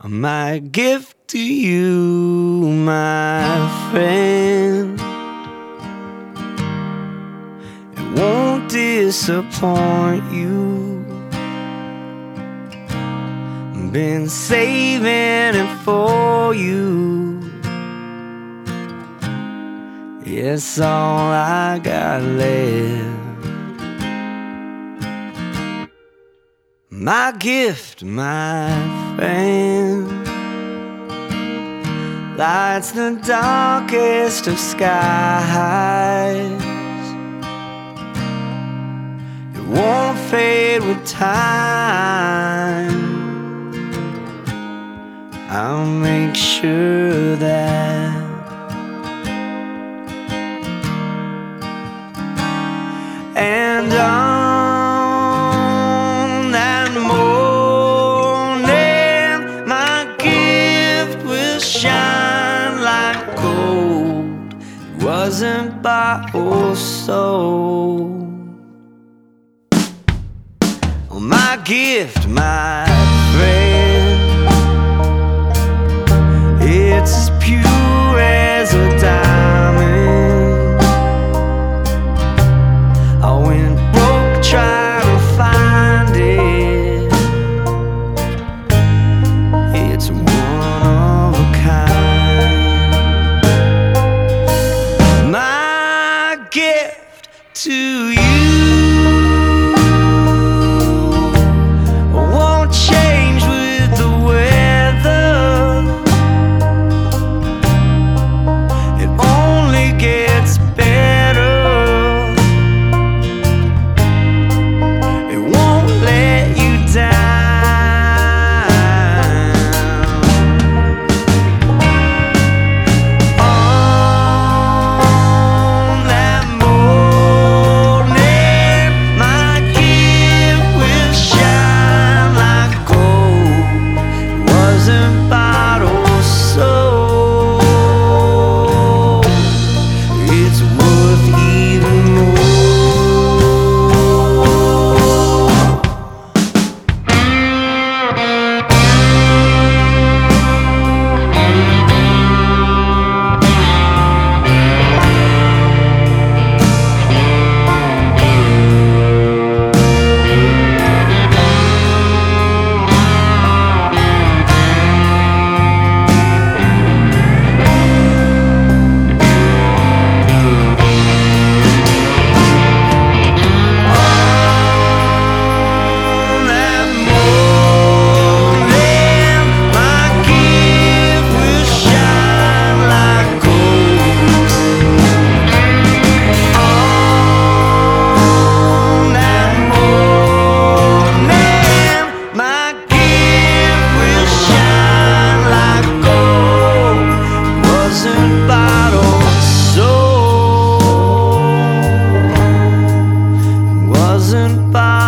My gift to you, my friend, it won't disappoint you. Been saving it for you. It's all I got left. My gift, my friend, lights the darkest of skies. It won't fade with time. I'll make sure that and on that morning my gift will shine like gold. It wasn't bought or sold. Oh, my gift, my friend, it's as pure as a diamond. I went broke trying to find it. It's one of a kind. My gift to you won't change with the weather. It only gets better. It won't let you down. On that morning, my gift will shine like gold. It wasn't bought or sold. It's worth even more. On that morning, my gift will shine like gold. On that morning, my gift will shine like gold. Wasn't bought or sold. Wasn't bought